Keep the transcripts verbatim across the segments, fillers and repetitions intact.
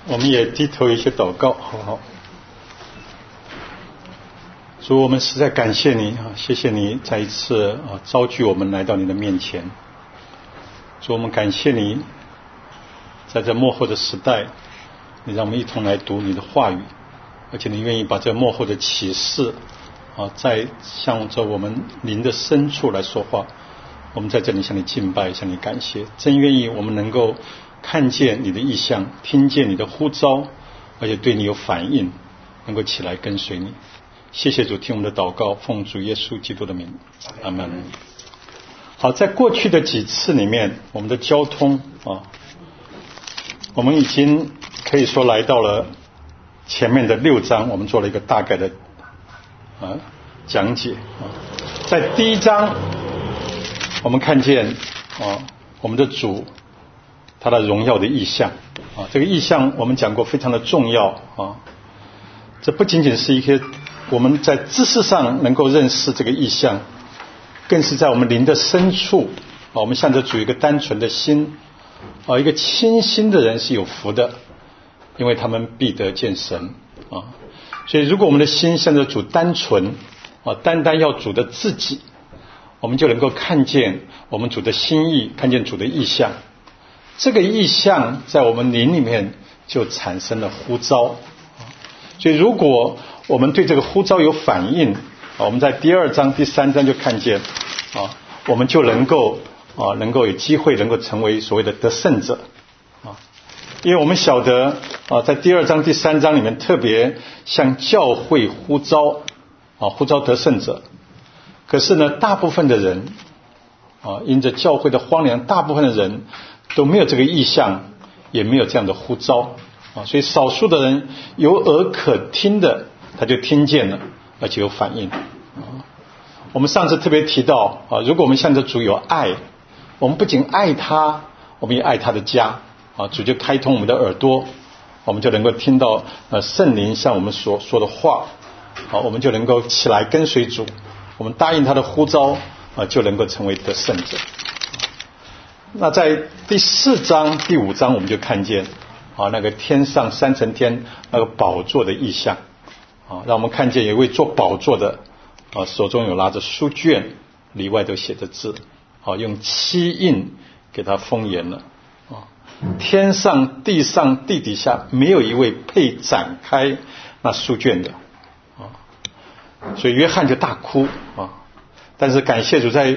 我们也低头一些祷告，好不好？主，我们实在感谢你啊，谢谢你再一次啊召聚我们来到你的面前。主，我们感谢你，在这末后的时代，你让我们一同来读你的话语，而且你愿意把这末后的启示啊，在向着我们灵的深处来说话。我们在这里向你敬拜，向你感谢，真愿意我们能够看见你的意象，听见你的呼召，而且对你有反应，能够起来跟随你。谢谢主，听我们的祷告，奉主耶稣基督的名，阿们。好，在过去的几次里面，我们的交通啊，我们已经可以说来到了前面的六章，我们做了一个大概的啊讲解啊。在第一章，我们看见啊，我们的主他的荣耀的意象啊，这个意象我们讲过非常的重要啊。这不仅仅是一些我们在知识上能够认识这个意象，更是在我们灵的深处啊，我们向着主一个单纯的心啊，一个清心的人是有福的，因为他们必得见神啊。所以如果我们的心向着主单纯啊，单单要主的自己，我们就能够看见我们主的心意，看见主的意象。这个意象在我们灵里面就产生了呼召。所以如果我们对这个呼召有反应，我们在第二章第三章就看见啊，我们就能够啊能够有机会能够成为所谓的得胜者啊。因为我们晓得啊，在第二章第三章里面特别向教会呼召啊，呼召得胜者。可是呢，大部分的人啊，因着教会的荒凉，大部分的人都没有这个意向，也没有这样的呼召啊，所以少数的人有耳可听的，他就听见了，而且有反应啊。我们上次特别提到啊，如果我们向着主有爱，我们不仅爱他，我们也爱他的家啊。主就开通我们的耳朵，我们就能够听到呃圣灵向我们所说的话啊，我们就能够起来跟随主。我们答应他的呼召啊，就能够成为得胜者。那在第四章第五章我们就看见啊，那个天上三层天那个宝座的意象啊，让我们看见有一位做宝座的啊，手中有拿着书卷，里外都写着字啊，用漆印给他封严了啊。天上地上地底下没有一位配展开那书卷的。所以约翰就大哭啊，但是感谢主，在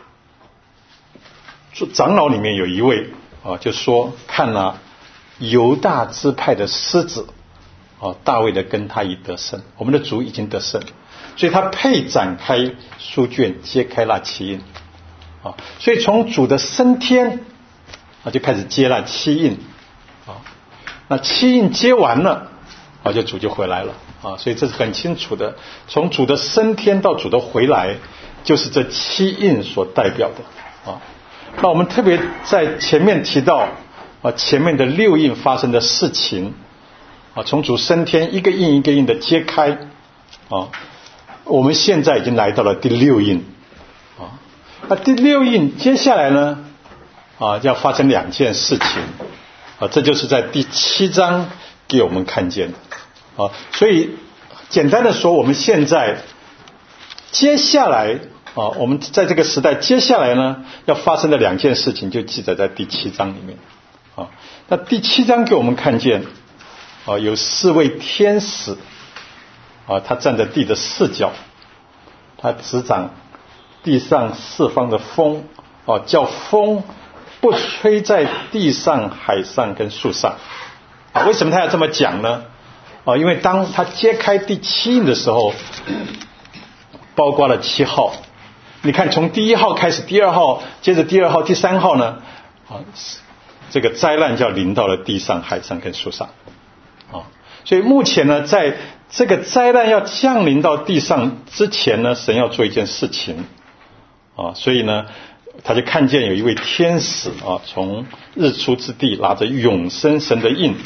长老里面有一位啊，就说看了犹大支派的狮子啊，大卫的跟他已得胜，我们的主已经得胜，所以他配展开书卷，揭开那七印啊，所以从主的升天啊就开始揭那七印啊，那七印揭完了啊，就主就回来了。啊，所以这是很清楚的，从主的升天到主的回来，就是这七印所代表的啊。那我们特别在前面提到啊，前面的六印发生的事情啊，从主升天一个印一个印的揭开啊，我们现在已经来到了第六印啊。那第六印接下来呢啊，要发生两件事情啊，这就是在第七章给我们看见的。啊，所以简单的说，我们现在接下来啊，我们在这个时代接下来呢要发生的两件事情就记载在第七章里面啊。那第七章给我们看见啊，有四位天使啊，他站在地的四角，他执掌地上四方的风啊，叫风不吹在地上、海上跟树上啊。为什么他要这么讲呢？啊，因为当他揭开第七印的时候，包括了七号。你看，从第一号开始，第二号，接着第二号、第三号呢，啊，这个灾难就要临到了地上、海上跟树上。啊，所以目前呢，在这个灾难要降临到地上之前呢，神要做一件事情。啊，所以呢，他就看见有一位天使啊，从日出之地拿着永生神的印。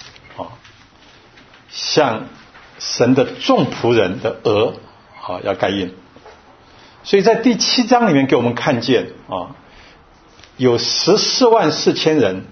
向神的众仆人的额啊要盖印，所以在第七章里面给我们看见啊，有十四万四千人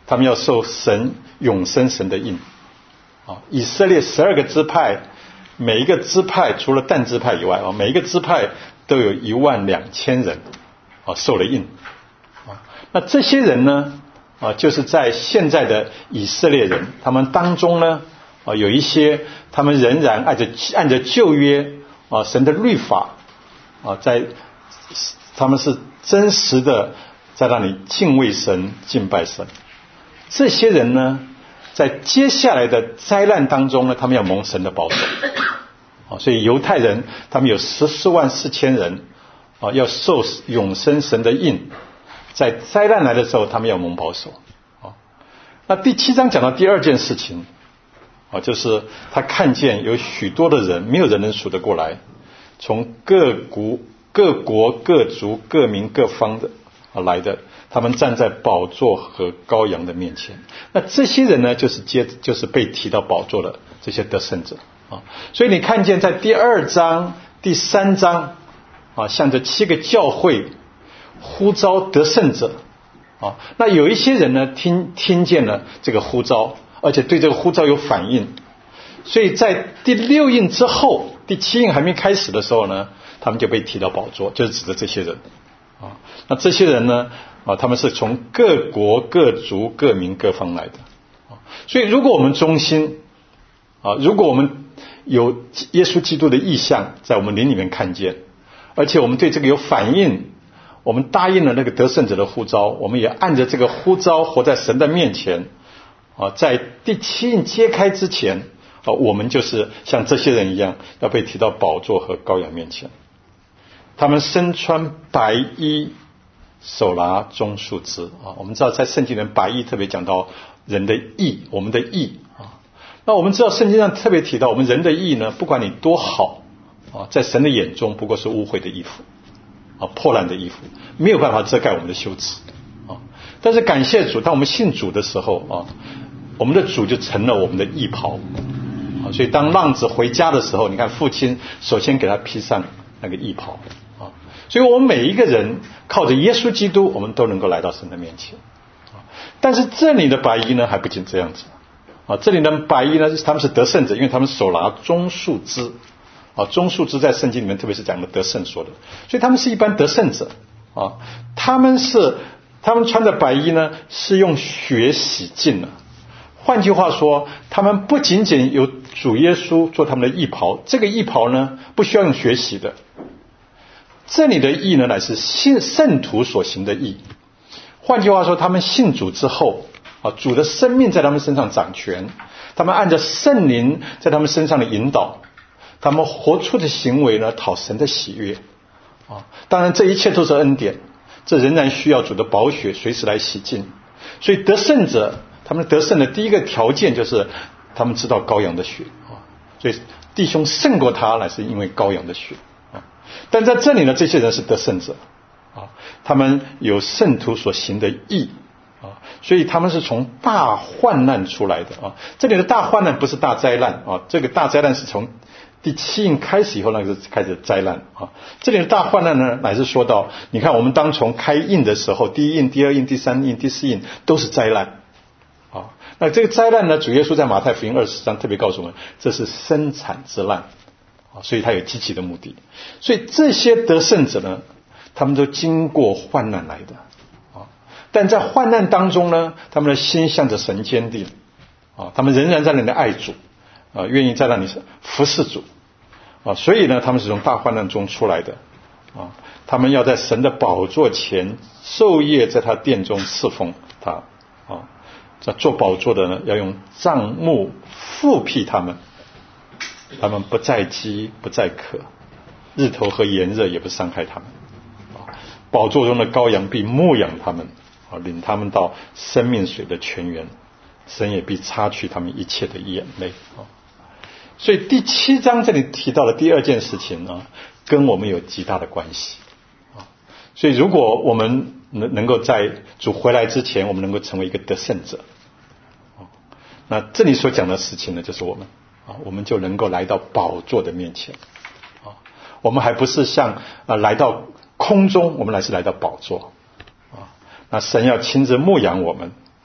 他们要受神永生神的印。啊，以色列十二个支派，每一个支派除了但支派以外啊，每一个支派都有一万两千人啊受了印。啊，那这些人呢啊，就是在现在的以色列人，他们当中呢啊有一些他们仍然按着按着旧约啊神的律法啊，在他们是真实的在那里敬畏神敬拜神。这些人呢，在接下来的灾难当中呢，他们要蒙神的保守。啊，所以犹太人他们有十四万四千人啊，要受永生神的印，在灾难来的时候，他们要蒙保守。啊，那第七章讲到第二件事情啊，就是他看见有许多的人，没有人能数得过来，从各国、各国、各族、各民、各方的啊来的。他们站在宝座和羔羊的面前，那这些人呢，就是接就是被提到宝座的这些得胜者啊。所以你看见在第二章、第三章啊，向着七个教会呼召得胜者啊。那有一些人呢，听听见了这个呼召，而且对这个呼召有反应，所以在第六印之后，第七印还没开始的时候呢，他们就被提到宝座，就是指的这些人啊。那这些人呢？啊，他们是从各国、各族、各民、各方来的。啊，所以如果我们忠心，啊，如果我们有耶稣基督的意象在我们灵里面看见，而且我们对这个有反应，我们答应了那个得胜者的呼召，我们也按着这个呼召活在神的面前。啊，在第七印揭开之前，啊，我们就是像这些人一样，要被提到宝座和羔羊面前。他们身穿白衣，手拿棕树枝啊，我们知道在圣经里白衣特别讲到人的义，我们的义啊。那我们知道圣经上特别提到我们人的义呢，不管你多好啊，在神的眼中不过是污秽的衣服啊，破烂的衣服，没有办法遮盖我们的羞耻啊。但是感谢主，当我们信主的时候啊，我们的主就成了我们的义袍啊。所以当浪子回家的时候，你看父亲首先给他披上那个义袍。所以我们每一个人靠着耶稣基督，我们都能够来到神的面前。但是这里的白衣呢，还不仅这样子啊，这里的白衣呢，他们是得胜者，因为他们手拿棕树枝啊，棕树枝在圣经里面特别是讲的得胜说的，所以他们是一般得胜者啊。他们是他们穿的白衣呢，是用血洗净了。换句话说，他们不仅仅有主耶稣做他们的义袍，这个义袍呢，不需要用血洗的。这里的义呢，乃是信圣徒所行的义。换句话说，他们信主之后啊，主的生命在他们身上掌权，他们按着圣灵在他们身上的引导，他们活出的行为呢，讨神的喜悦啊。当然，这一切都是恩典，这仍然需要主的宝血随时来洗净。所以得胜者，他们得胜的第一个条件就是他们知道羔羊的血啊。所以弟兄胜过他，乃是因为羔羊的血。但在这里呢，这些人是得胜者啊，他们有圣徒所行的义啊，所以他们是从大患难出来的啊。这里的大患难不是大灾难啊，这个大灾难是从第七印开始以后那个开始灾难啊。这里的大患难呢，乃是说到，你看我们当从开印的时候，第一印、第二印、第三印、第四印都是灾难啊。那这个灾难呢，主耶稣在马太福音二十章特别告诉我们，这是生产之难。所以他有积极的目的，所以这些得胜者呢，他们都经过患难来的啊。但在患难当中呢，他们的心向着神坚定啊，他们仍然在那里爱主啊，愿意在那里服侍主啊。所以呢，他们是从大患难中出来的啊，他们要在神的宝座前昼夜在他殿中侍奉他啊。这做宝座的呢，要用帐幕覆庇他们。他们不再饥不再渴，日头和炎热也不伤害他们啊。宝座中的羔羊必牧养他们啊，领他们到生命水的泉源，神也必擦去他们一切的眼泪啊。所以第七章这里提到的第二件事情呢，跟我们有极大的关系啊。所以如果我们能能够在主回来之前，我们能够成为一个得胜者啊，那这里所讲的事情呢，就是我们啊，我们就能够来到宝座的面前啊。我们还不是像啊来到空中，我们乃是来到宝座啊。那神要亲自牧养我们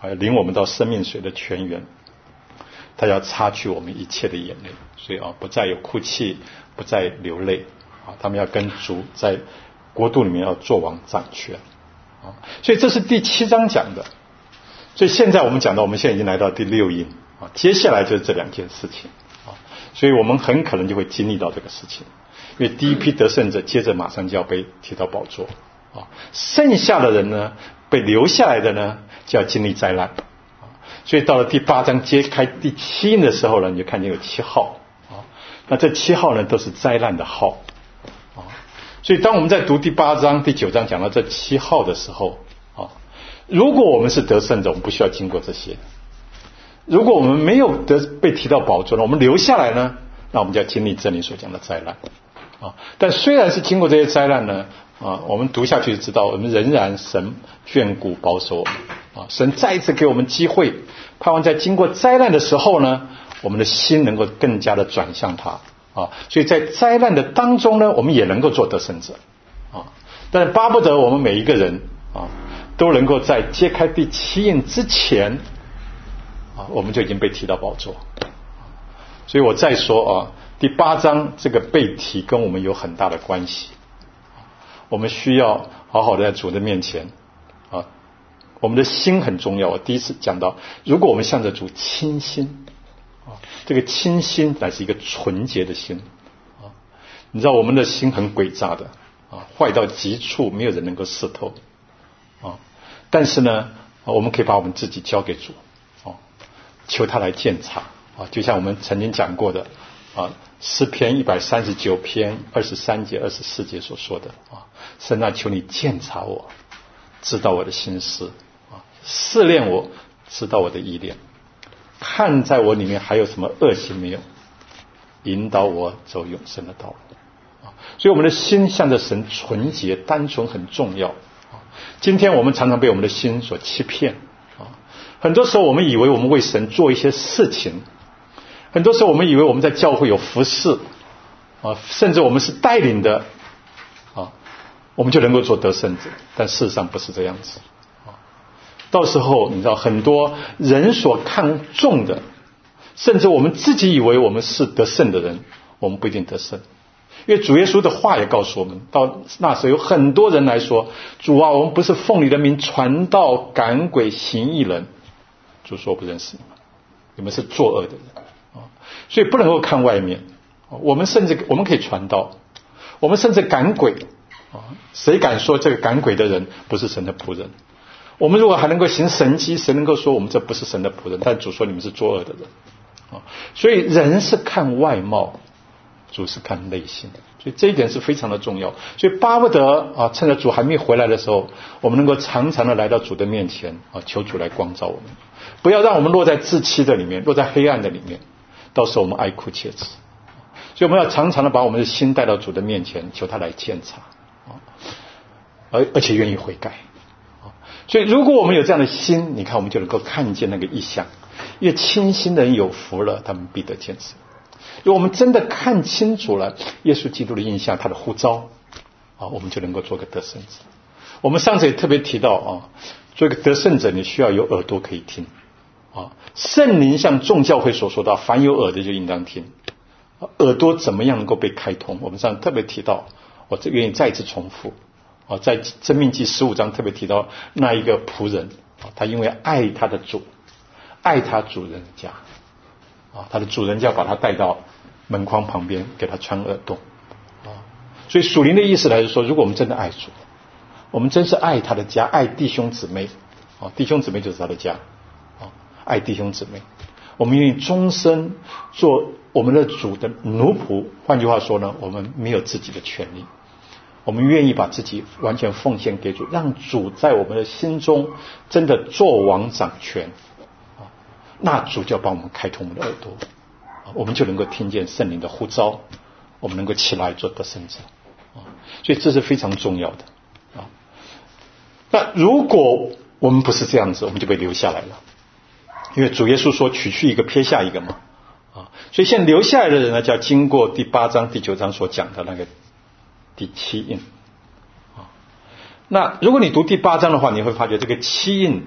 啊，领我们到生命水的泉源，他要擦去我们一切的眼泪，所以啊，不再有哭泣，不再流泪啊，他们要跟主在国度里面要做王掌权啊，所以这是第七章讲的。所以现在我们讲到，我们现在已经来到第六印啊，接下来就是这两件事情啊，所以我们很可能就会经历到这个事情，因为第一批得胜者接着马上就要被提到宝座啊，剩下的人呢，被留下来的呢，就要经历灾难啊，所以到了第八章揭开第七印的时候呢，你就看见有七号啊，那这七号呢都是灾难的号啊，所以当我们在读第八章、第九章讲到这七号的时候啊，如果我们是得胜者，我们不需要经过这些；如果我们没有得被提到宝座呢，我们留下来呢，那我们就要经历真理所讲的灾难啊。但虽然是经过这些灾难呢，啊，我们读下去就知道，我们仍然神眷顾保守我们啊，神再一次给我们机会，盼望在经过灾难的时候呢，我们的心能够更加的转向他啊。所以在灾难的当中呢，我们也能够做得胜者啊。但巴不得我们每一个人啊，都能够在揭开第七印之前啊，我们就已经被提到宝座。所以我再说啊，第八章这个被提跟我们有很大的关系。我们需要好好的在主的面前啊，我们的心很重要。我第一次讲到，如果我们向着主倾心啊，这个倾心乃是一个纯洁的心啊。你知道我们的心很诡诈的啊，坏到极处，没有人能够识透啊。但是呢，我们可以把我们自己交给主啊，求他来鉴察啊。就像我们曾经讲过的啊，诗篇一百三十九篇二十三节、二十四节所说的啊，神啊，求你鉴察我，知道我的心思啊，试炼我，知道我的意念，看在我里面还有什么恶行没有，引导我走永生的道路啊。所以我们的心向着神纯洁单纯很重要啊。今天我们常常被我们的心所欺骗啊，很多时候我们以为我们为神做一些事情，很多时候我们以为我们在教会有服事啊，甚至我们是带领的啊，我们就能够做得胜者，但事实上不是这样子啊。到时候你知道，很多人所看重的，甚至我们自己以为我们是得胜的人，我们不一定得胜。因为主耶稣的话也告诉我们，到那时候有很多人来说，主啊，我们不是奉你的名传道赶鬼行异人。主说，我不认识你们，你们是作恶的人啊。所以不能够看外面，我们甚至我们可以传道，我们甚至赶鬼啊，谁敢说这个赶鬼的人不是神的仆人？我们如果还能够行神迹，谁能够说我们这不是神的仆人？但主说你们是作恶的人啊。所以人是看外貌，主是看内心，所以这一点是非常的重要。所以巴不得啊，趁着主还没回来的时候，我们能够常常的来到主的面前啊，求主来光照我们，不要让我们落在自欺的里面，落在黑暗的里面，到时候我们哀哭切齿。所以我们要常常的把我们的心带到主的面前，求他来鉴察啊，而而且愿意悔改啊。所以如果我们有这样的心，你看我们就能够看见那个异象，因为清心的人有福了，他们必得见神。如果我们真的看清楚了耶稣基督的印象，他的呼召啊，我们就能够做个得胜者。我们上次也特别提到啊，做一个得胜者，你需要有耳朵可以听啊。圣灵像众教会所说的，凡有耳的就应当听。耳朵怎么样能够被开通？我们上次特别提到，我这愿意再次重复啊，在申命记十五章特别提到那一个仆人啊，他因为爱他的主，爱他主人的家啊，他的主人就要把他带到门框旁边，给他穿耳洞啊。所以属灵的意思来说，如果我们真的爱主，我们真是爱他的家，爱弟兄姊妹啊，弟兄姊妹就是他的家啊，爱弟兄姊妹，我们愿意终身做我们的主的奴仆。换句话说呢，我们没有自己的权利，我们愿意把自己完全奉献给主，让主在我们的心中真的做王掌权啊，那主就要帮我们开通我们的耳朵，我们就能够听见圣灵的呼召，我们能够起来做得胜者啊，所以这是非常重要的啊。那如果我们不是这样子，我们就被留下来了，因为主耶稣说取去一个撇下一个嘛啊，所以现在留下来的人呢，就要经过第八章第九章所讲的那个第七印啊。那如果你读第八章的话，你会发觉这个七印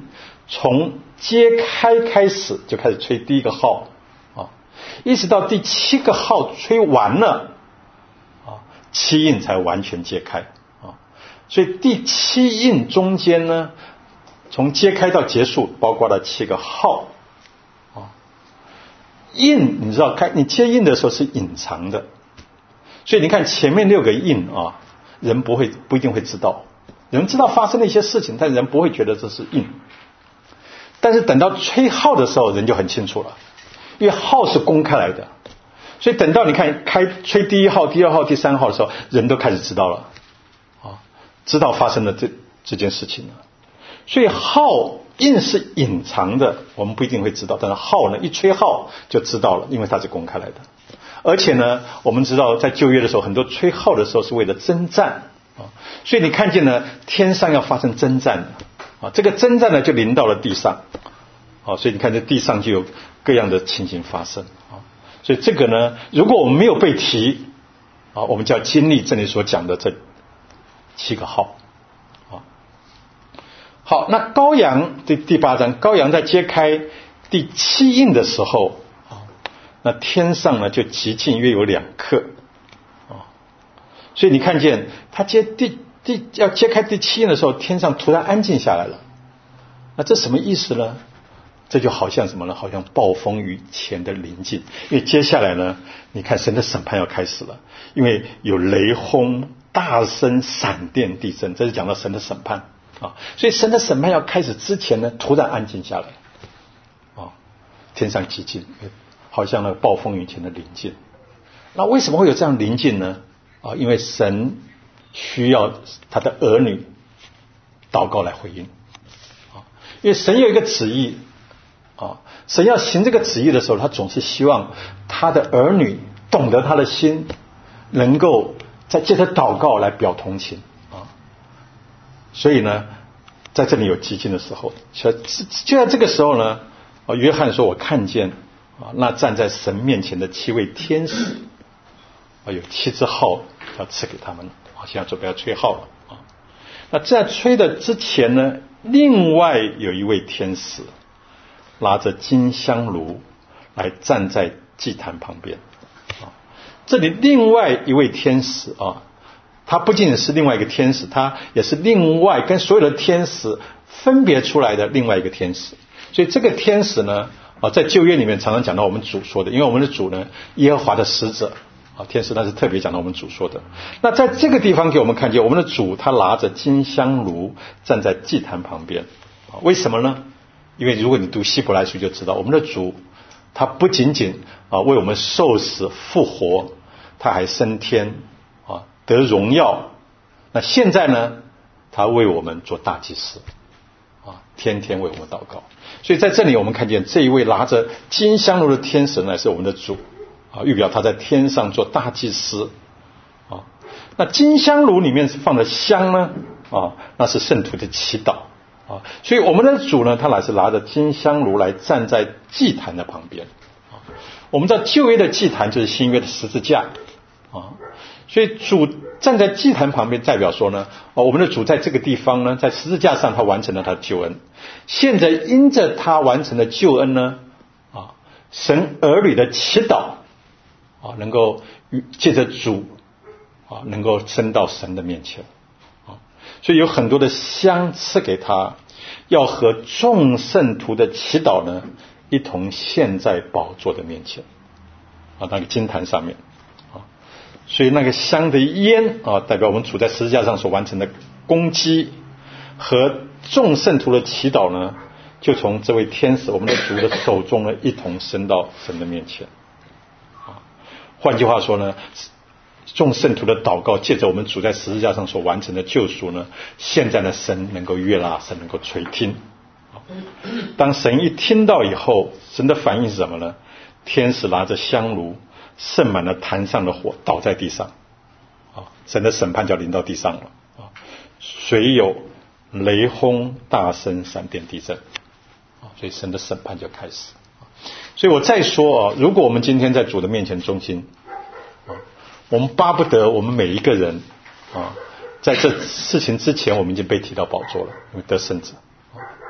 从揭开开始就开始吹第一个号啊，一直到第七个号吹完了啊，七印才完全揭开啊。所以第七印中间呢，从揭开到结束，包括了七个号啊。印你知道，开你接印的时候是隐藏的，所以你看前面六个印啊，人不会不一定会知道，人知道发生了一些事情，但人不会觉得这是印。但是等到吹号的时候，人就很清楚了，因为号是公开来的，所以等到你看开吹第一号、第二号、第三号的时候，人都开始知道了，啊，知道发生了这这件事情了。所以号印是隐藏的，我们不一定会知道，但是号呢，一吹号就知道了，因为它是公开来的。而且呢，我们知道在旧约的时候，很多吹号的时候是为了征战啊，所以你看见呢，天上要发生征战啊，这个征战呢就临到了地上啊，所以你看这地上就有各样的情形发生啊，所以这个呢，如果我们没有被提啊，我们就要经历这里所讲的这七个号啊。好，那羔羊第第八章，羔羊在揭开第七印的时候啊，那天上呢就极近约有两刻啊，所以你看见他揭第第要揭开第七印的时候，天上突然安静下来了。那这什么意思呢？这就好像什么呢？好像暴风雨前的临近。因为接下来呢，你看神的审判要开始了，因为有雷轰、大声、闪电、地震，这是讲到神的审判啊。所以神的审判要开始之前呢，突然安静下来啊，天上寂静，好像那个暴风雨前的临近。那为什么会有这样临近呢？啊，因为神需要他的儿女祷告来回应啊，因为神有一个旨意啊，神要行这个旨意的时候，他总是希望他的儿女懂得他的心，能够在借着祷告来表同情啊。所以呢，在这里有寂静的时候，就就在这个时候呢，约翰说：“我看见啊，那站在神面前的七位天使啊，有七只号要赐给他们，啊，现在准备要吹号了啊。那在吹的之前呢，另外有一位天使拿着金香炉来站在祭坛旁边啊。这里另外一位天使啊，他不仅仅是另外一个天使，他也是另外跟所有的天使分别出来的另外一个天使。所以这个天使呢啊，在旧约里面常常讲到我们主说的，因为我们的主呢，耶和华的使者啊，天使那是特别讲到我们主说的。那在这个地方给我们看见，我们的主他拿着金香炉站在祭坛旁边啊，为什么呢？因为如果你读希伯来书就知道，我们的主他不仅仅啊为我们受死复活，他还升天啊得荣耀。那现在呢，他为我们做大祭司啊，天天为我们祷告。所以在这里我们看见这一位拿着金香炉的天使呢，是我们的主啊，预表他在天上做大祭司啊。那金香炉里面是放的香呢啊，那是圣徒的祈祷啊。所以我们的主呢，他乃是拿着金香炉来站在祭坛的旁边啊。我们知道旧约的祭坛就是新约的十字架啊，所以主站在祭坛旁边，代表说呢，哦，我们的主在这个地方呢，在十字架上他完成了他的救恩。现在因着他完成的救恩呢，啊，神儿女的祈祷啊，能够借着主啊，能够升到神的面前啊，所以有很多的香赐给他，要和众圣徒的祈祷呢一同献在宝座的面前啊，那个金坛上面啊，所以那个香的烟啊，代表我们主在十字架上所完成的功绩，和众圣徒的祈祷呢，就从这位天使我们的主的手中呢一同升到神的面前啊。换句话说呢，众圣徒的祷告借着我们主在十字架上所完成的救赎呢，现在呢神能够悦纳，神能够垂听。当神一听到以后，神的反应是什么呢？天使拿着香炉盛满了坛上的火，倒在地上啊，神的审判就临到地上了啊。水有雷轰、大声、闪电、地震啊，所以神的审判就开始。所以我再说啊，如果我们今天在主的面前忠心啊，我们巴不得我们每一个人啊，在这事情之前，我们已经被提到宝座了，因为得胜者。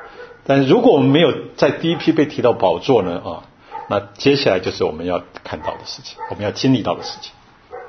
但是如果我们没有在第一批被提到宝座呢啊，那接下来就是我们要看到的事情，我们要经历到的事情。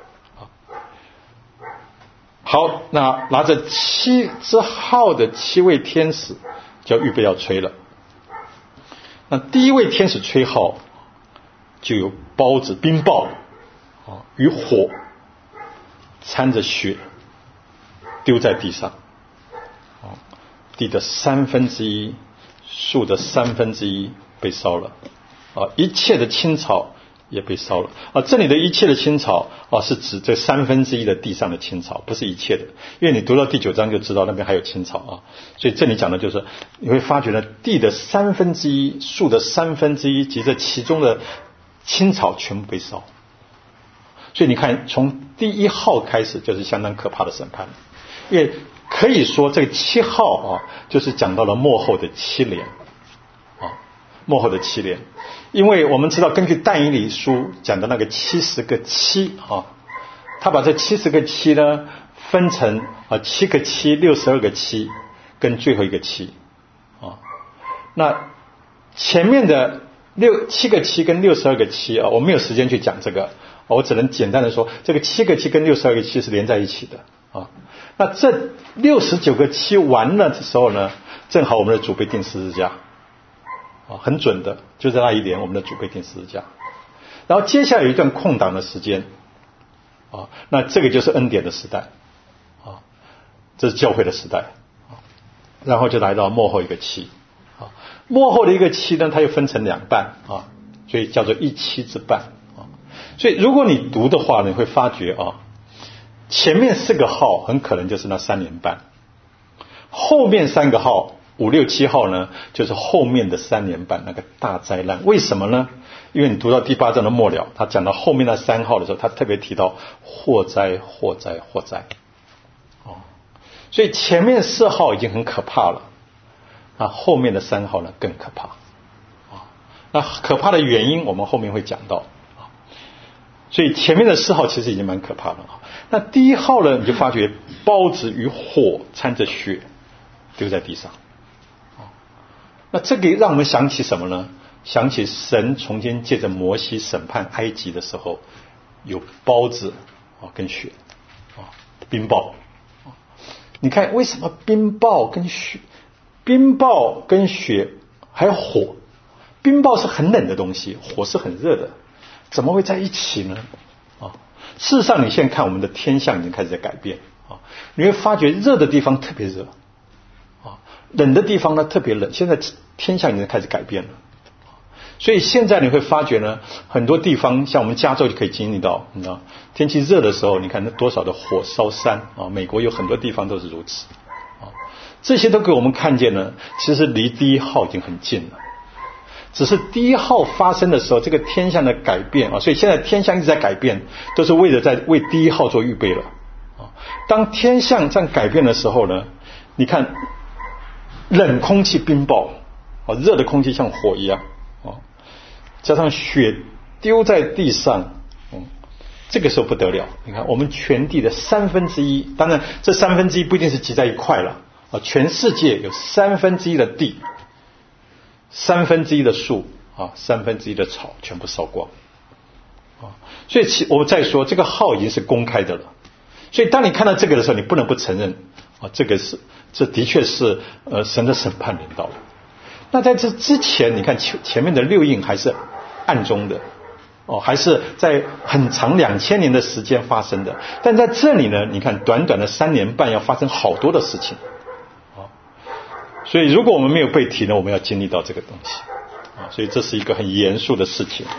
好，那拿着七之号的七位天使就要预备要吹了。那第一位天使吹号，就有雹子、冰雹啊与火掺着血丢在地上，啊，地的三分之一、树的三分之一被烧了，啊，一切的青草也被烧了。啊，这里的一切的青草啊，是指这三分之一的地上的青草，不是一切的。因为你读到第九章就知道那边还有青草啊，所以这里讲的就是你会发觉呢，地的三分之一、树的三分之一及这其中的青草全部被烧。所以你看，从第一号开始就是相当可怕的审判，因为可以说这个七号啊，就是讲到了末后的七连啊，末后的七连。因为我们知道，根据但以理书讲的那个七十个七啊，他把这七十个七呢分成啊七个七、六十二个七跟最后一个七啊。那前面的六七个七跟六十二个七啊，我没有时间去讲这个，我只能简单的说，这个七个七跟六十二个七是连在一起的啊。那这六十九个七完了的时候呢，正好我们的主被钉十字架。啊，很准的，就在那一年，我们的主被钉十字架。然后接下来有一段空档的时间，啊，那这个就是恩典的时代，啊，这是教会的时代，啊，然后就来到末后一个期，啊，末后的一个期呢，它又分成两半，啊，所以叫做一期之半，啊，所以如果你读的话，你会发觉啊，前面四个号很可能就是那三年半，后面三个号。五六七号呢，就是后面的三年半那个大灾难。为什么呢？因为你读到第八章的末了，他讲到后面那三号的时候，他特别提到祸灾、祸灾、祸灾。哦，所以前面四号已经很可怕了，那后面的三号呢更可怕。啊，那可怕的原因我们后面会讲到。啊，所以前面的四号其实已经蛮可怕了。那第一号呢，你就发觉雹子与火掺着血丢在地上。那这个让我们想起什么呢？想起神从前借着摩西审判埃及的时候，有雹子啊跟雪啊冰雹啊。你看为什么冰雹跟雪、冰雹跟雪还有火？冰雹是很冷的东西，火是很热的，怎么会在一起呢？啊，事实上你现在看我们的天象已经开始在改变啊，你会发觉热的地方特别热。冷的地方呢特别冷，现在天象已经开始改变了，所以现在你会发觉呢，很多地方像我们加州就可以经历到，你知道，天气热的时候，你看那多少的火烧山啊，美国有很多地方都是如此啊，这些都给我们看见呢，其实离第一号已经很近了，只是第一号发生的时候，这个天象的改变啊，所以现在天象一直在改变，都是为了在为第一号做预备了啊。当天象这样改变的时候呢，你看。冷空气冰雹啊，热的空气像火一样啊，加上雪丢在地上，嗯，这个时候不得了。你看，我们全地的三分之一，当然这三分之一不一定是集在一块了啊，全世界有三分之一的地，三分之一的树啊，三分之一的草全部烧光啊。所以其我再说，这个号已经是公开的了。所以当你看到这个的时候，你不能不承认啊，这个是。这的确是呃神的审判临到了。那在这之前，你看前前面的六印还是暗中的哦，还是在很长两千年的时间发生的。但在这里呢，你看短短的三年半要发生好多的事情啊。所以如果我们没有被提呢，我们要经历到这个东西啊。所以这是一个很严肃的事情啊。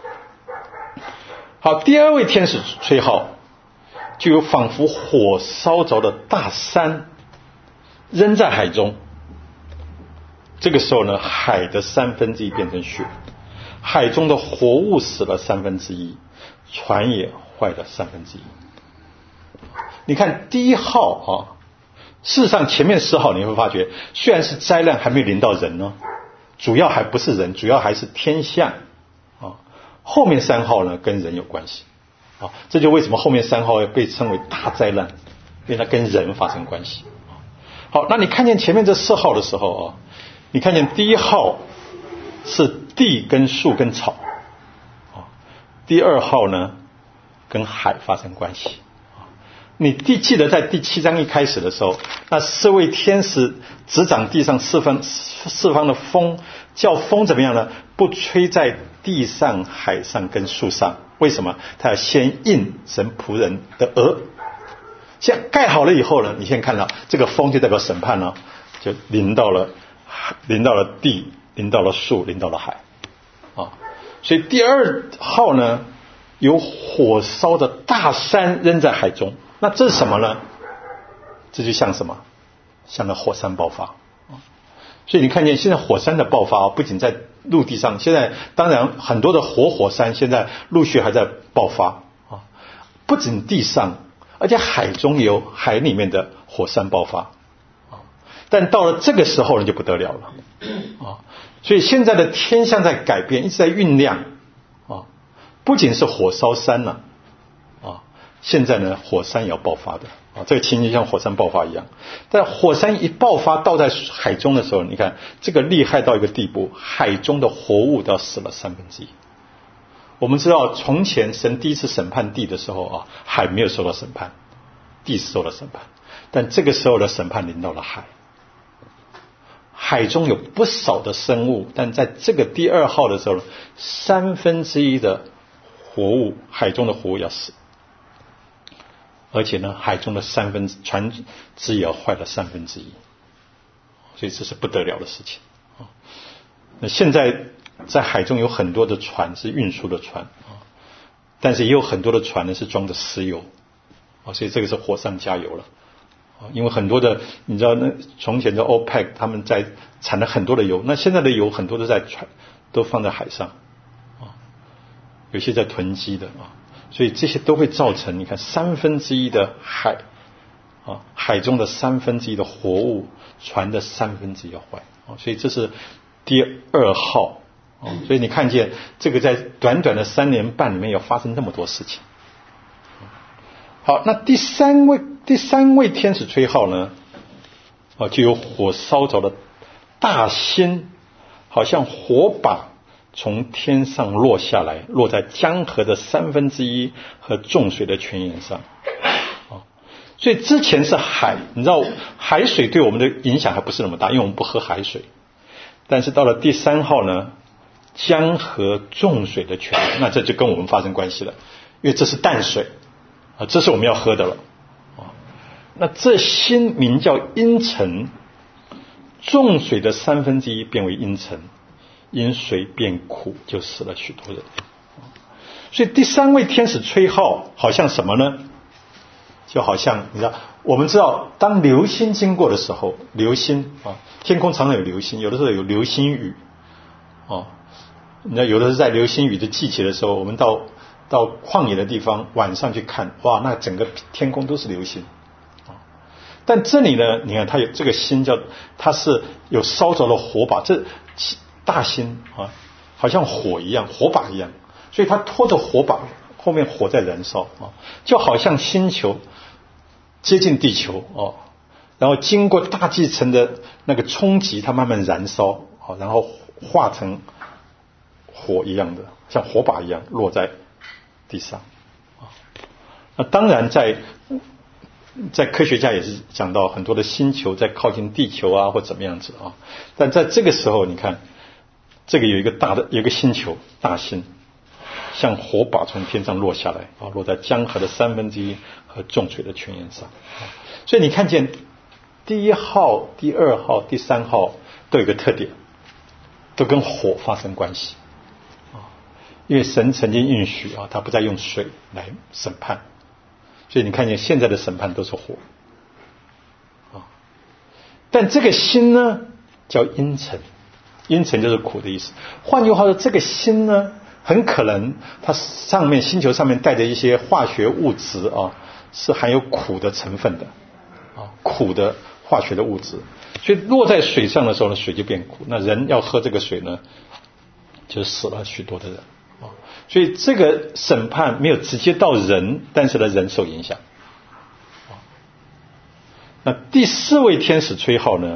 好，第二位天使吹号，就有仿佛火烧着的大山。扔在海中，这个时候呢，海的三分之一变成血，海中的活物死了三分之一，船也坏了三分之一。你看第一号啊，事实上前面四号你会发觉，虽然是灾难还没有临到人呢，主要还不是人，主要还是天象啊。后面三号呢跟人有关系啊，这就为什么后面三号要被称为大灾难，因为它跟人发生关系。好，那你看见前面这四号的时候啊， 你看见第一号是地跟树跟草，第二号呢跟海发生关系。你第记得在第七章一开始的时候，那四位天使执掌地上四方四方的风，叫风怎么样呢？不吹在地上、海上跟树上。为什么？他要先印神仆人的额。现在盖好了以后呢，你现在看到这个风就代表审判了，就临到了临到了地，临到了树，临到了海啊。所以第二号呢，有火烧的大山扔在海中。那这是什么呢？这就像什么？像那火山爆发。所以你看见现在火山的爆发，不仅在陆地上，现在当然很多的活火山现在陆续还在爆发啊，不仅地上，而且海中也有海里面的火山爆发啊。但到了这个时候呢，就不得了了啊。所以现在的天象在改变，一直在酝酿啊，不仅是火烧山了啊。现在呢，火山也要爆发的啊，这个情形像火山爆发一样。但火山一爆发倒在海中的时候，你看这个厉害到一个地步，海中的活物都要死了三分之一。我们知道，从前神第一次审判地的时候啊，海没有受到审判，地受到审判。但这个时候的审判临到了海，海中有不少的生物，但在这个第二号的时候，三分之一的活物，海中的活物要死。而且呢，海中的三分之船只也要坏了三分之一，所以这是不得了的事情啊。那现在在海中有很多的船是运输的船啊，但是也有很多的船呢是装着石油啊，所以这个是火上加油了啊。因为很多的你知道，那从前的 OPEC 他们在产了很多的油，那现在的油很多都在船都放在海上啊，有些在囤积的啊。所以这些都会造成，你看三分之一的海啊，海中的三分之一的活物，船的三分之一要坏啊，所以这是第二号啊。所以你看见这个在短短的三年半里面要发生那么多事情。好，那第三位第三位天使吹号呢啊，就有火烧着的大星，好像火把从天上落下来，落在江河的三分之一和众水的泉源上啊。所以之前是海，你知道海水对我们的影响还不是那么大，因为我们不喝海水。但是到了第三号呢，江河众水的泉源，那这就跟我们发生关系了，因为这是淡水啊，这是我们要喝的了啊。那这星名叫阴沉，众水的三分之一变为阴沉，因水变苦，就死了许多人。所以第三位天使吹号，好像什么呢？就好像你知道，我们知道，当流星经过的时候，流星啊，天空常常有流星，有的时候有流星雨啊。那有的是在流星雨的季节的时候，我们到到旷野的地方，晚上去看，哇，那整个天空都是流星啊。但这里呢，你看它有这个星叫，它是有烧着的火把，这大星啊，好像火一样，火把一样，所以它拖着火把，后面火在燃烧啊，就好像星球接近地球哦，然后经过大气层的那个冲击，它慢慢燃烧啊，然后化成火一样的，像火把一样落在地上啊。那当然在在科学家也是讲到很多的星球在靠近地球啊，或怎么样子啊，但在这个时候你看。这个有一个大的，有一个星球，大星，像火把从天上落下来啊，落在江河的三分之一和众水的泉源上。所以你看见第一号、第二号、第三号都有一个特点，都跟火发生关系啊。因为神曾经允许啊，他不再用水来审判，所以你看见现在的审判都是火啊。但这个星呢，叫阴沉。阴沉就是苦的意思。换句话说，这个星呢，很可能它上面星球上面带着一些化学物质啊，是含有苦的成分的啊，苦的化学的物质。所以落在水上的时候呢，水就变苦。那人要喝这个水呢，就死了许多的人啊。所以这个审判没有直接到人，但是呢，人受影响。那第四位天使吹号呢？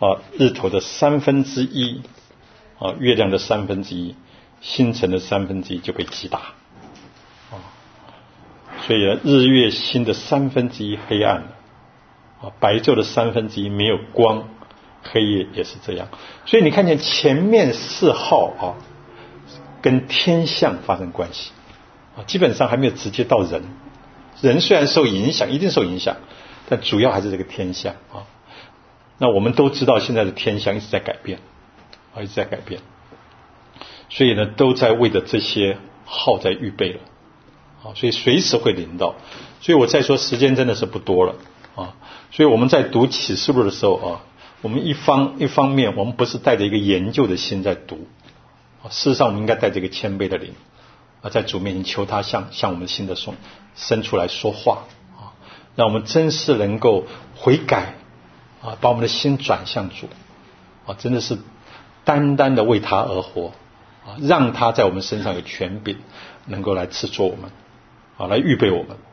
啊，日头的三分之一，啊，月亮的三分之一，星辰的三分之一就被击打，啊，所以呢，日月星的三分之一黑暗了，啊，白昼的三分之一没有光，黑夜也是这样。所以你看见前面四号啊，跟天象发生关系，啊，基本上还没有直接到人，人虽然受影响，一定受影响，但主要还是这个天象啊。那我们都知道现在的天象一直在改变，啊，一直在改变，所以呢，都在为着这些号在预备了，啊，所以随时会临到。所以我再说，时间真的是不多了啊。所以我们在读启示录的时候啊，我们一方一方面，我们不是带着一个研究的心在读，啊，事实上我们应该带着一个谦卑的灵啊，在主面前求他向向我们新的son伸出来说话啊，让我们真是能够悔改。啊，把我们的心转向主，啊，真的是单单的为他而活，啊，让他在我们身上有权柄，能够来制作我们，啊，来预备我们。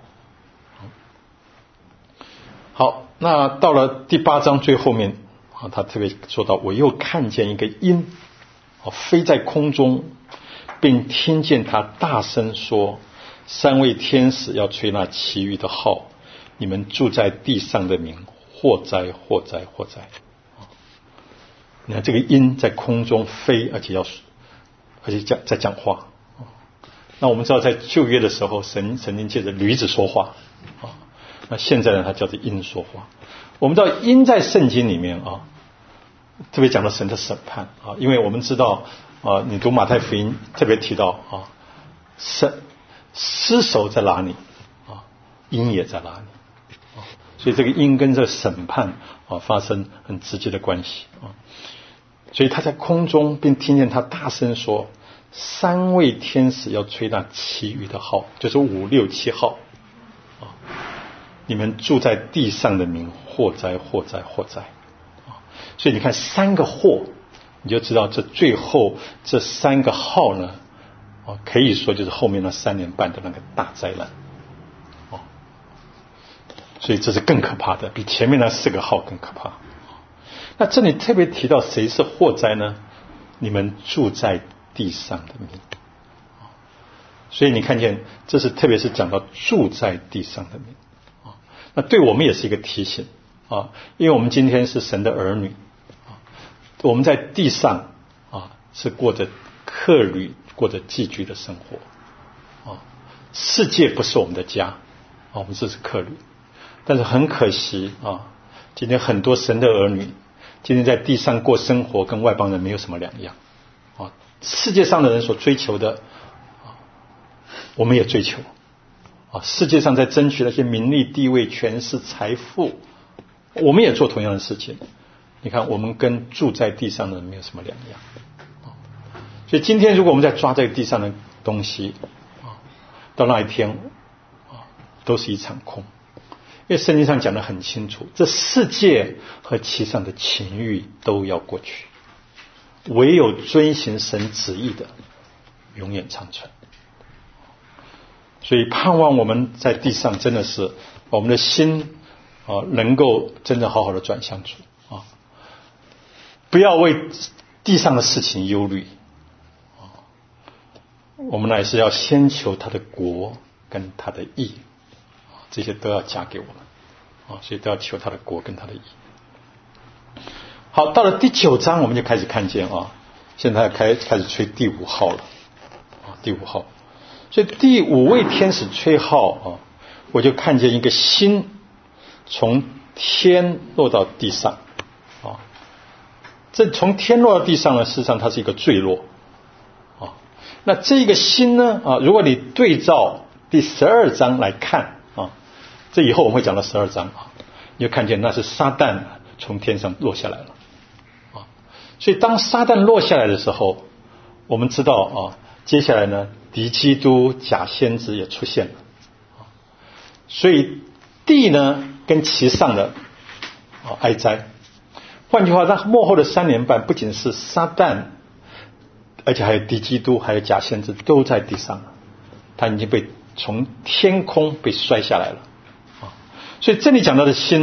好，那到了第八章最后面，啊，他特别说到，我又看见一个鹰，啊，飞在空中，并听见他大声说，三位天使要吹那其余的号，你们住在地上的民，祸灾祸灾祸灾。你看这个鹰在空中飞，而且要而且讲在讲话。那我们知道在旧约的时候，神曾经借着驴子说话啊，那现在呢，他叫做鹰说话。我们知道鹰在圣经里面啊，特别讲到神的审判啊，因为我们知道啊，你读马太福音特别提到啊，神尸首在哪里啊，鹰也在哪里。所以这个鹰跟这个审判啊发生很直接的关系啊，所以他在空中，并听见他大声说，三位天使要吹那其余的号，就是五六七号啊，你们住在地上的民，祸灾祸灾祸灾啊，所以你看三个祸，你就知道这最后这三个号呢，啊，可以说就是后面那三年半的那个大灾难。所以这是更可怕的，比前面那四个号更可怕。那这里特别提到谁是祸灾呢？你们住在地上的民。所以你看见这是特别是讲到住在地上的民。那对我们也是一个提醒啊，因为我们今天是神的儿女啊，我们在地上啊是过着客旅、过着寄居的生活啊，世界不是我们的家啊，我们这是客旅。但是很可惜啊，今天很多神的儿女，今天在地上过生活，跟外邦人没有什么两样啊。世界上的人所追求的啊，我们也追求啊。世界上在争取那些名利、地位、权势、财富，我们也做同样的事情。你看，我们跟住在地上的人没有什么两样啊。所以今天，如果我们在抓这个地上的东西啊，到那一天啊，都是一场空。因为圣经上讲得很清楚，这世界和其上的情欲都要过去，唯有遵行神旨意的永远长存。所以盼望我们在地上真的是我们的心啊，能够真的好好的转向主啊，不要为地上的事情忧虑啊，我们乃是要先求他的国跟他的义，这些都要加给我们啊，所以都要求他的国跟他的义。好，到了第九章，我们就开始看见啊，现在开开始吹第五号了啊，第五号。所以第五位天使吹号啊，我就看见一个星从天落到地上啊。这从天落到地上呢，事实上它是一个坠落啊。那这个星呢啊，如果你对照第十二章来看啊，这以后我们会讲到十二章啊，你就看见那是撒旦从天上落下来了啊。所以当撒旦落下来的时候，我们知道啊，接下来呢，敌基督、假先知也出现了啊。所以地呢跟其上的啊哀哉。换句话，那末后的三年半，不仅是撒旦，而且还有敌基督，还有假先知都在地上了，他已经被从天空被摔下来了啊。所以这里讲到的星呢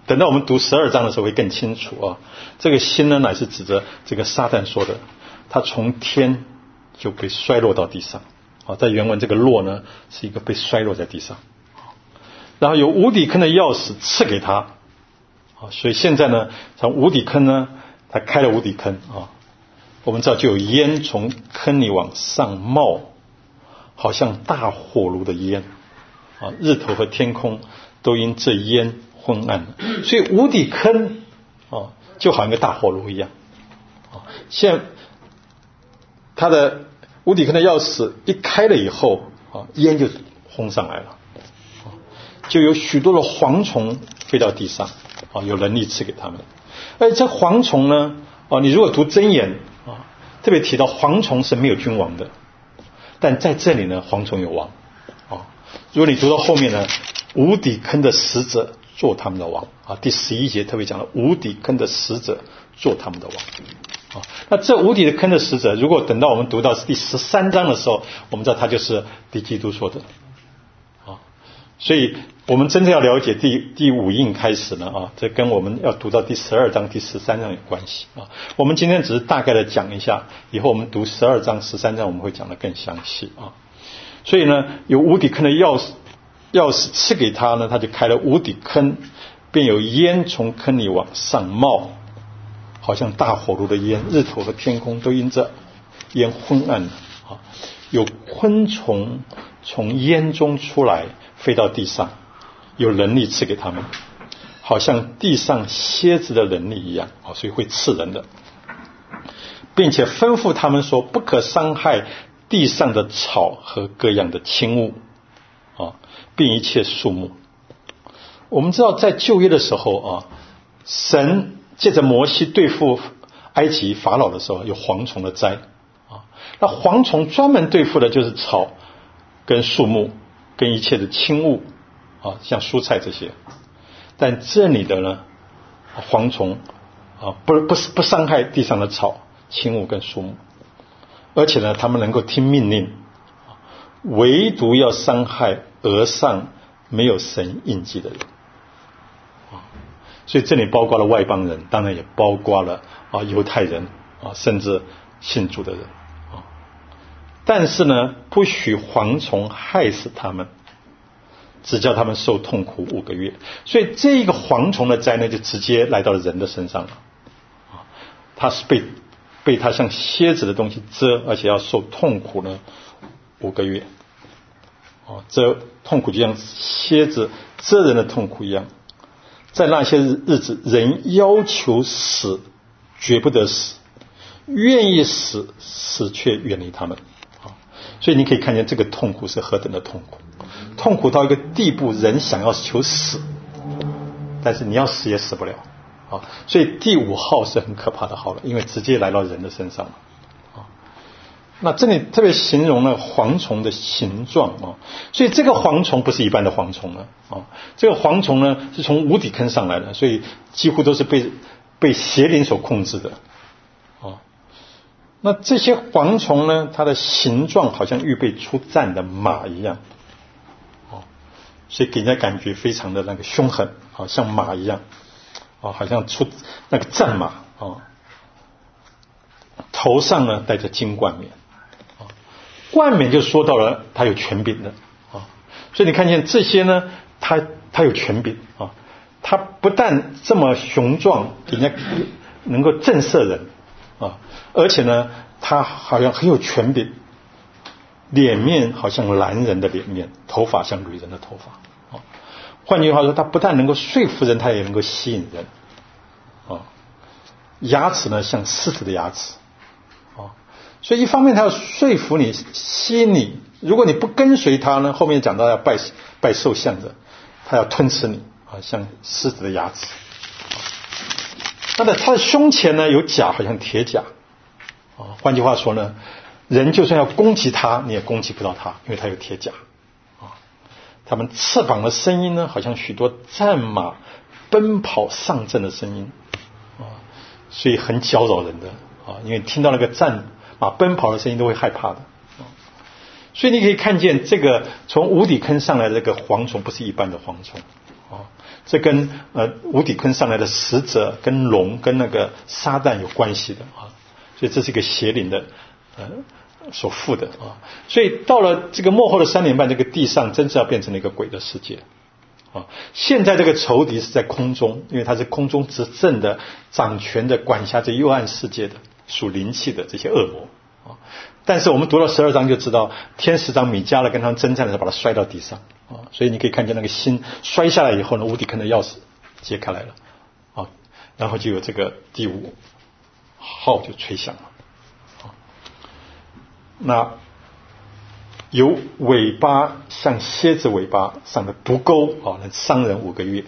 等到我们读十二章的时候会更清楚啊。这个星呢，乃是指着这个撒旦说的，他从天就被摔落到地上啊。在原文这个落呢，是一个被摔落在地上，然后有无底坑的钥匙赐给他啊。所以现在呢，从无底坑呢，他开了无底坑啊。我们知道就有烟从坑里往上冒，好像大火炉的烟啊，日头和天空都因这烟昏暗了。所以无底坑啊，就好像一个大火炉一样啊。现在他的无底坑的钥匙一开了以后啊，烟就轰上来了，就有许多的蝗虫飞到地上啊，有能力赐给他们。而这蝗虫呢啊，你如果读箴言啊，特别提到蝗虫是没有君王的，但在这里呢，蝗虫有王啊。如果你读到后面呢，无底坑的使者做他们的王啊，第十一节特别讲了无底坑的使者做他们的王啊。那这无底的坑的使者，如果等到我们读到第十三章的时候，我们知道他就是敌基督说的啊。所以我们真正要了解第第五印开始呢啊，这跟我们要读到第十二章、第十三章有关系啊。我们今天只是大概的讲一下，以后我们读十二章、十三章我们会讲得更详细啊。所以呢，有无底坑的钥匙，钥匙赐给他呢，他就开了无底坑，便有烟从坑里往上冒，好像大火炉的烟，日头和天空都因这烟昏暗了啊。有昆虫从烟中出来，飞到地上，有能力赐给他们，好像地上蝎子的能力一样啊，所以会刺人的，并且吩咐他们说，不可伤害地上的草和各样的轻物啊，并一切树木。我们知道在旧约的时候啊，神借着摩西对付埃及法老的时候，有蝗虫的灾啊。那蝗虫专门对付的就是草跟树木跟一切的轻物啊，像蔬菜这些。但这里的呢，蝗虫啊，不不不伤害地上的草、轻物跟树木，而且呢，他们能够听命令，唯独要伤害额上没有神印记的人啊。所以这里包括了外邦人，当然也包括了啊犹太人啊，甚至信主的人啊。但是呢，不许蝗虫害死他们，只叫他们受痛苦五个月。所以这个蝗虫的灾呢，就直接来到了人的身上了啊。他是被被他像蝎子的东西蛰，而且要受痛苦呢五个月啊。这痛苦就像蝎子蛰人的痛苦一样。在那些日子，人要求死，绝不得死；愿意死，死却远离他们啊。所以你可以看见这个痛苦是何等的痛苦，痛苦到一个地步，人想要求死，但是你要死也死不了啊。所以第五号是很可怕的号了，因为直接来到人的身上了啊。那这里特别形容了蝗虫的形状啊，所以这个蝗虫不是一般的蝗虫了啊，这个蝗虫呢是从无底坑上来的，所以几乎都是被被邪灵所控制的啊。那这些蝗虫呢，它的形状好像预备出战的马一样啊，所以给人家感觉非常的那个凶狠啊，像马一样啊，好像出那个战马啊，头上呢戴着金冠冕。冠冕就说到了他有权柄的啊，所以你看见这些呢，他他有权柄啊，他不但这么雄壮，人家能够震慑人啊，而且呢，他好像很有权柄，脸面好像男人的脸面，头发像女人的头发啊。换句话说，他不但能够说服人，他也能够吸引人啊。牙齿呢像狮子的牙齿。所以一方面他要说服你，吸引你，如果你不跟随他呢，后面讲到要拜拜兽像的，他要吞吃你啊，像狮子的牙齿。那么他的胸前呢有甲，好像铁甲啊。换句话说呢，人就算要攻击他，你也攻击不到他，因为他有铁甲啊。他们翅膀的声音呢，好像许多战马奔跑上阵的声音啊，所以很搅扰人的啊，因为听到那个战马奔跑的声音都会害怕的，所以你可以看见这个从无底坑上来的这个蝗虫不是一般的蝗虫， 啊，这跟呃无底坑上来的使者跟龙跟那个撒旦有关系的啊，所以这是一个邪灵的呃所附的啊，所以到了这个末后的三年半，这个地上真是要变成了一个鬼的世界啊。现在这个仇敌是在空中，因为他是空中执政的、掌权的、管辖着幽暗世界的、属灵气的这些恶魔啊。但是我们读到十二章就知道，天使长米迦勒跟他们征战的时候，把他摔到地上啊，所以你可以看见那个心摔下来以后呢，无底坑的钥匙揭开来了啊，然后就有这个第五号就吹响了啊。那有尾巴像蝎子尾巴上的毒钩啊，能伤人五个月，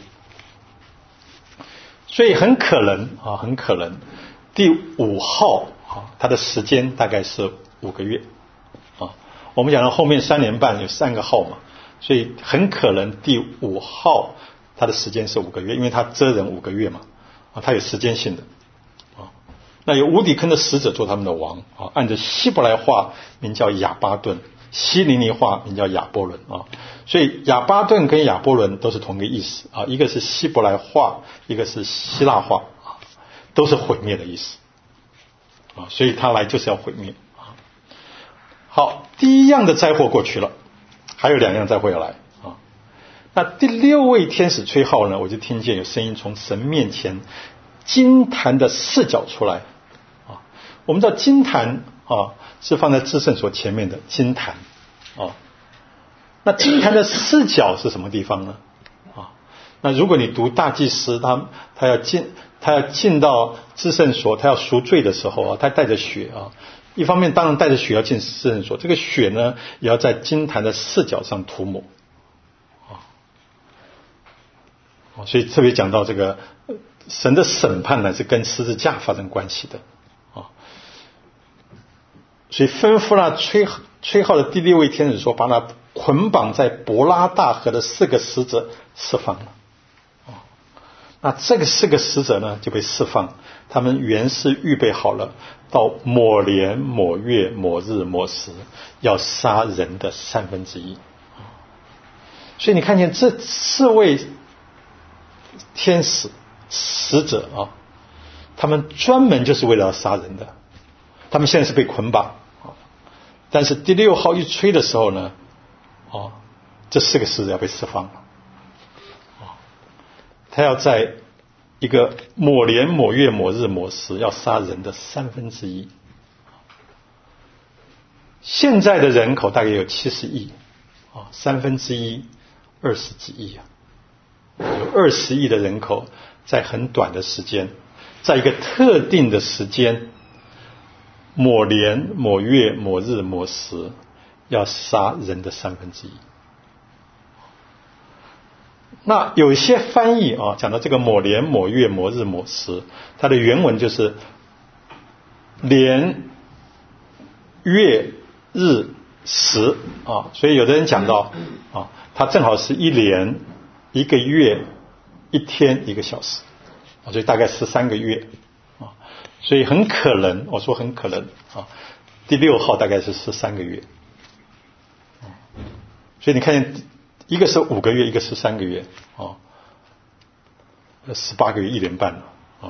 所以很可能啊，很可能第五号啊，它的时间大概是五个月啊。我们讲到后面三年半有三个号嘛，所以很可能第五号它的时间是五个月，因为它遮人五个月嘛啊，它有时间性的啊。那有无底坑的使者做他们的王啊，按照希伯来话名叫亚巴顿，希尼尼话名叫亚波伦啊，所以亚巴顿跟亚波伦都是同一个意思啊，一个是希伯来话，一个是希腊话啊，都是毁灭的意思啊，所以他来就是要毁灭啊。好，第一样的灾祸过去了，还有两样灾祸要来啊。那第六位天使吹号呢，我就听见有声音从神面前金坛的四角出来啊。我们知道金坛啊是放在至圣所前面的金坛啊，那金坛的四角是什么地方呢？啊，那如果你读大祭司，他他要进他要进到至圣所，他要赎罪的时候啊，他带着血啊，一方面当然带着血要进至圣所，这个血呢也要在金坛的四角上涂抹啊，所以特别讲到这个神的审判呢是跟十字架发生关系的啊。所以吩咐了吹吹号的第六位天使说，把那捆绑在伯拉大河的四个使者释放了。那这个四个使者呢就被释放，他们原是预备好了，到某年某月某日某时要杀人的三分之一。所以你看见这四位天使使者啊，他们专门就是为了要杀人的，他们现在是被捆绑。但是第六号一吹的时候呢，哦，这四个使者要被释放了，哦，他要在一个某年某月某日某时要杀人的三分之一。现在的人口大概有七十亿，啊，三分之一二十几亿啊，有二十亿的人口在很短的时间，在一个特定的时间。某年某月某日某时要杀人的三分之一。那有一些翻译啊，讲到这个某年某月某日某时，它的原文就是年月日时啊，所以有的人讲到啊，它正好是一年一个月一天一个小时啊，所以大概十三个月。所以很可能，我说很可能啊，第六号大概是十三个月，所以你看见一个是五个月，一个是三个月啊，十八个月一年半了啊。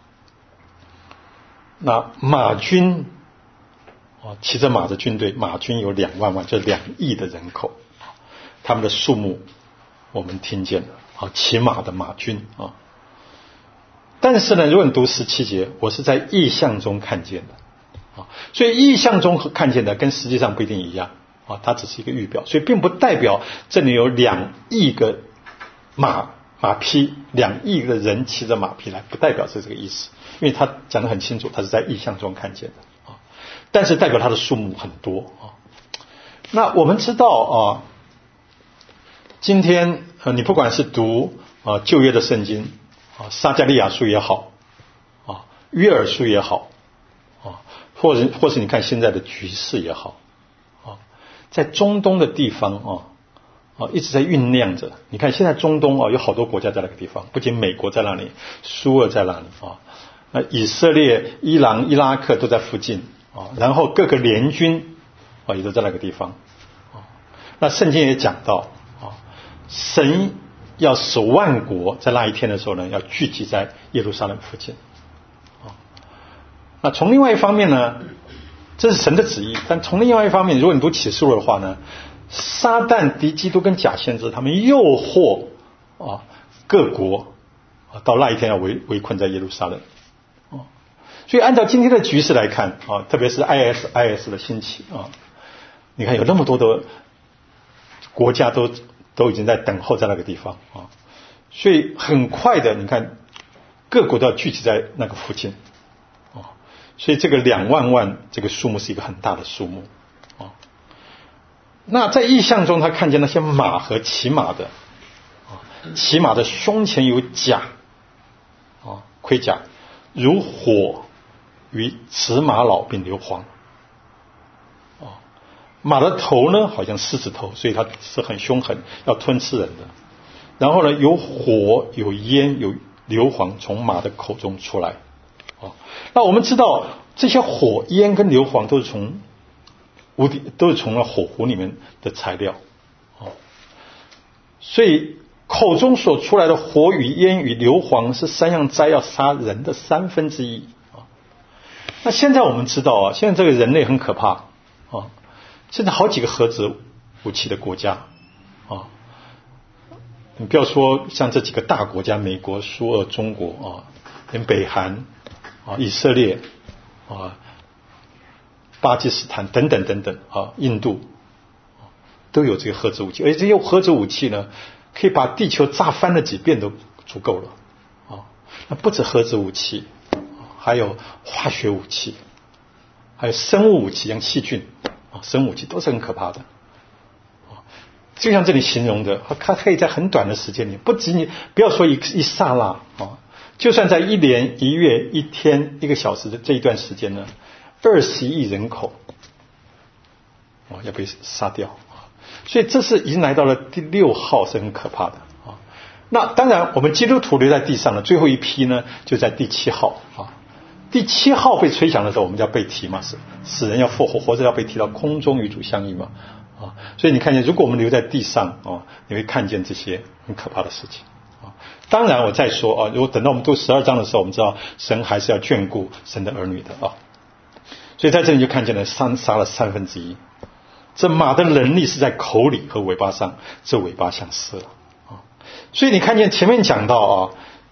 那马军啊，骑着马的军队，马军有两万万，就两亿的人口，他们的数目我们听见了啊，骑马的马军啊。但是呢，如果你读十七节，我是在意象中看见的啊，所以意象中看见的跟实际上不一定一样啊，它只是一个预表，所以并不代表这里有两亿个马马匹，两亿个人骑着马匹来，不代表是这个意思，因为他讲得很清楚，他是在意象中看见的啊，但是代表它的数目很多啊。那我们知道啊，今天呃，你不管是读啊旧约的圣经。啊，撒迦利亚书也好，啊，约珥书也好，啊，或者或是你看现在的局势也好，啊，在中东的地方啊，啊，一直在酝酿着。你看现在中东啊，有好多国家在那个地方，不仅美国在那里，苏俄在那里啊，那以色列、伊朗、伊拉克都在附近啊，然后各个联军啊也都在那个地方啊。那圣经也讲到啊，神要使万国在那一天的时候呢，要聚集在耶路撒冷附近。那从另外一方面呢，这是神的旨意，但从另外一方面，如果你读启示录的话呢，撒旦、敌基督跟假先知他们诱惑啊各国啊到那一天要围围困在耶路撒冷。所以按照今天的局势来看啊，特别是 I S I S 的兴起啊，你看有那么多的国家都都已经在等候在那个地方啊，所以很快的，你看各国都要聚集在那个附近啊，所以这个两万万这个数目是一个很大的数目啊。那在异象中，他看见那些马和骑马的啊，骑马的胸前有甲啊，盔甲如火与紫玛瑙并硫磺。马的头呢好像狮子头，所以它是很凶狠，要吞吃人的。然后呢，有火有烟有硫磺从马的口中出来。那我们知道这些火烟跟硫磺都是从无底都是从了火湖里面的材料，所以口中所出来的火与烟与硫磺是三样灾要杀人的三分之一。那现在我们知道啊，现在这个人类很可怕啊，现在好几个核子武器的国家啊，你不要说像这几个大国家，美国、苏俄、中国啊，连北韩啊、以色列啊、巴基斯坦等等等等啊，印度都有这个核子武器，而且这些核子武器呢，可以把地球炸翻了几遍都足够了啊。那不止核子武器，还有化学武器，还有生物武器，像细菌啊，生物武器都是很可怕的。就像这里形容的，它可以在很短的时间里，不仅仅不要说一一刹那啊，就算在一年、一月、一天、一个小时的这一段时间呢，二十亿人口啊要被杀掉啊，所以这是已经来到了第六号，是很可怕的啊。那当然，我们基督徒留在地上的最后一批呢，就在第七号啊。第七号被吹响的时候，我们叫被提嘛，是死人要复活，活着要被提到空中与主相遇嘛。啊，所以你看见，如果我们留在地上啊，你会看见这些很可怕的事情啊。当然，我再说啊，如果等到我们读十二章的时候，我们知道神还是要眷顾神的儿女的啊。所以在这里就看见了三杀了三分之一。这马的能力是在口里和尾巴上，这尾巴像狮了啊。所以你看见前面讲到啊，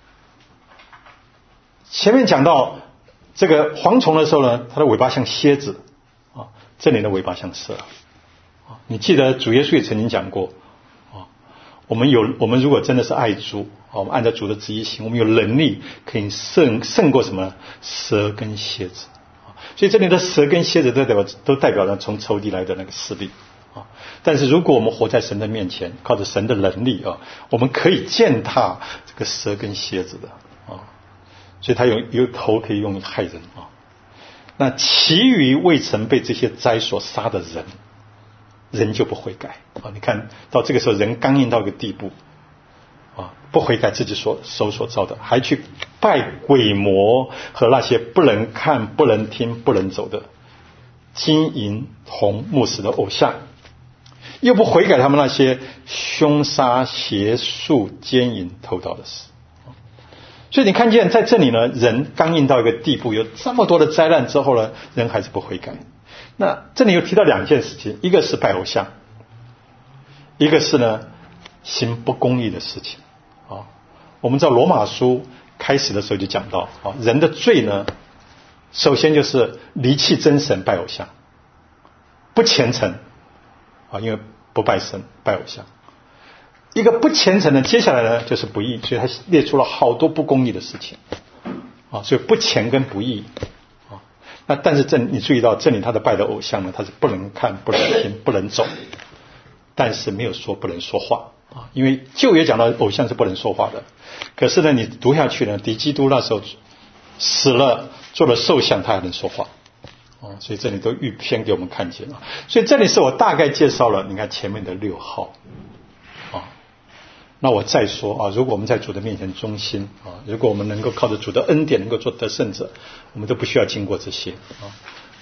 前面讲到这个蝗虫的时候呢，它的尾巴像蝎子啊，这里的尾巴像狮了。你记得主耶稣也曾经讲过啊，我们有我们如果真的是爱主啊，我们按照主的旨意行，我们有能力可以胜胜过什么蛇跟蝎子啊。所以这里的蛇跟蝎子都代表都代表了从仇敌来的那个势力啊。但是如果我们活在神的面前，靠着神的能力啊，我们可以践踏这个蛇跟蝎子的啊。所以他有有头可以用于害人啊。那其余未曾被这些灾所杀的人，人就不悔改啊！你看到这个时候，人刚硬到一个地步啊，不悔改自己所手所造的，还去拜鬼魔和那些不能看、不能听、不能走的金银铜木石的偶像，又不悔改他们那些凶杀、邪术、奸淫、偷盗的事。所以你看见在这里呢，人刚硬到一个地步，有这么多的灾难之后呢，人还是不悔改。那这里又提到两件事情，一个是拜偶像，一个是呢行不公义的事情啊。我们知道罗马书开始的时候就讲到啊，人的罪呢，首先就是离弃真神，拜偶像，不虔诚啊，因为不拜神，拜偶像。一个不虔诚的，接下来呢就是不义，所以他列出了好多不公义的事情啊，所以不虔跟不义。那但是这你注意到这里他的拜的偶像呢，他是不能看、不能听、不能走，但是没有说不能说话啊，因为旧约讲到偶像是不能说话的。可是呢，你读下去呢，敌基督那时候死了，做了兽像，他还能说话啊，所以这里都预先给我们看见了。所以这里是我大概介绍了，你看前面的六号啊。那我再说啊，如果我们在主的面前忠心啊，如果我们能够靠着主的恩典能够做得胜者，我们都不需要经过这些啊。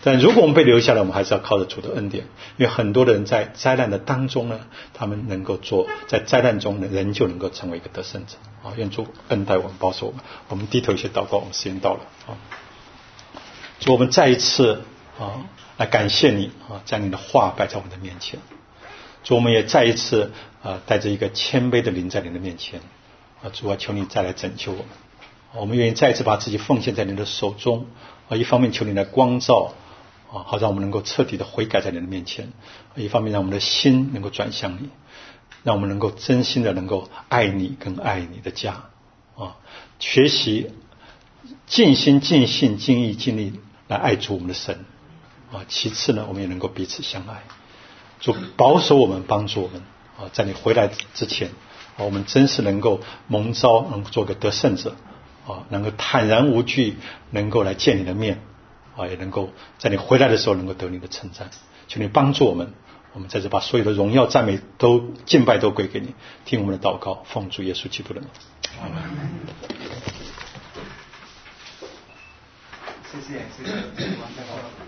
但如果我们被留下来，我们还是要靠着主的恩典，因为很多人在灾难的当中呢，他们能够做，在灾难中呢，人就能够成为一个得胜者啊！愿主恩待我们，保守我们。我们低头一些祷告，我们时间到了啊！主，我们再一次啊来感谢你啊，将你的话摆在我们的面前。主，我们也再一次啊带着一个谦卑的灵在你的面前啊，主啊，求你再来拯救我们。我们愿意再一次把自己奉献在你的手中啊，一方面求你来光照啊，好让我们能够彻底的悔改在你的面前；一方面让我们的心能够转向你，让我们能够真心的能够爱你跟爱你的家啊，学习尽心尽性尽意尽力来爱主我们的神啊。其次呢，我们也能够彼此相爱。主保守我们，帮助我们啊，在你回来之前啊，我们真是能够蒙召，能够做个得胜者啊，能够坦然无惧，能够来见你的面啊，也能够在你回来的时候能够得你的称赞。求你帮助我们，我们在这把所有的荣耀赞美都敬拜都归给你。听我们的祷告，奉主耶稣基督的名，阿们。 谢谢，谢谢。